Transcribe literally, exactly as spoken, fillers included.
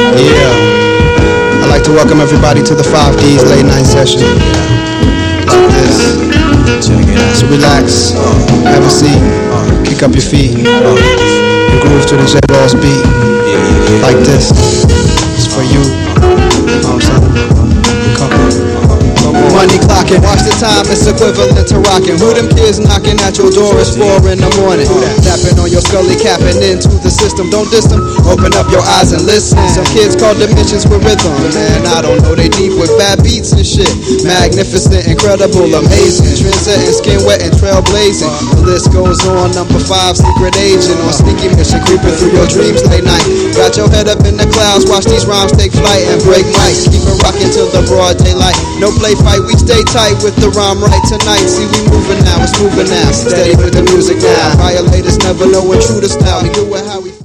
Yeah, I'd like to welcome everybody to the five D's late night session. Like this. So relax, have a seat, kick up your feet, and groove to the J-Balls beat. Like this. It's for you. Know what I'm saying? Money clocking, watch the time, it's equivalent to rocking. Who them kids knocking at your door? It's four in the morning. Tapping on your scully, capping into the system. Don't diss them, open up your eyes and listen. Some kids call dimensions with rhythm, man, I don't know, they deep with bad beats and shit. Magnificent, incredible, amazing. Trendsetting, skin wet and trailblazing. The list goes on. Number five, secret agent on sneaky mission, creeping through your dreams late night. Got your head up in the clouds, watch these rhymes take flight and break mics. Keep it rocking till the broad daylight. No play fight, we stay tight with the rhyme right tonight. See, we moving now, it's moving now. Steady with the music now. Violators never know what true to style. We do it how we